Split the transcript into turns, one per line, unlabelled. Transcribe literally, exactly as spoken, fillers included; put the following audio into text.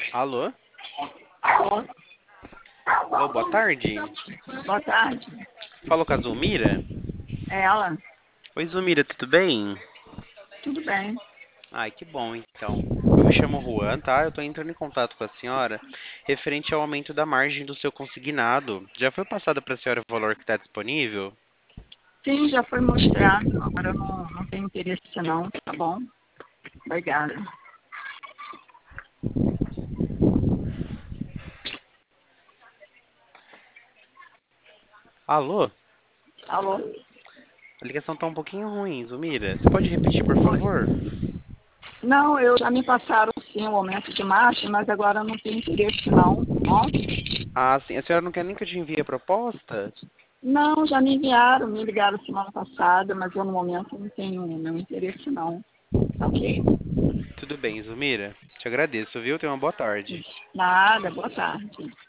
Alô?
Alô?
Alô, boa tarde.
Boa tarde.
Falou com a Zulmira?
É ela?
Oi, Zulmira, tudo bem?
Tudo bem.
Ai, que bom, então. Eu me chamo Juan, tá? Eu tô entrando em contato com a senhora referente ao aumento da margem do seu consignado. Já foi passado para a senhora o valor que está disponível?
Sim, já foi mostrado. Agora eu não, não tenho interesse não, tá bom? Obrigada.
Alô?
Alô?
A ligação tá um pouquinho ruim, Zulmira. Você pode repetir, por
Oi.
favor?
Não, eu já me passaram sim o aumento de margem, mas agora eu não tenho interesse não, tá bom?
Ah, sim. A senhora não quer nem que eu te envie a proposta?
Não, já me enviaram, me ligaram semana passada, mas eu no momento não tenho nenhum interesse não. Tá ok?
Tudo bem, Zulmira. Te agradeço, viu? Tenha uma boa tarde.
Nada, boa tarde.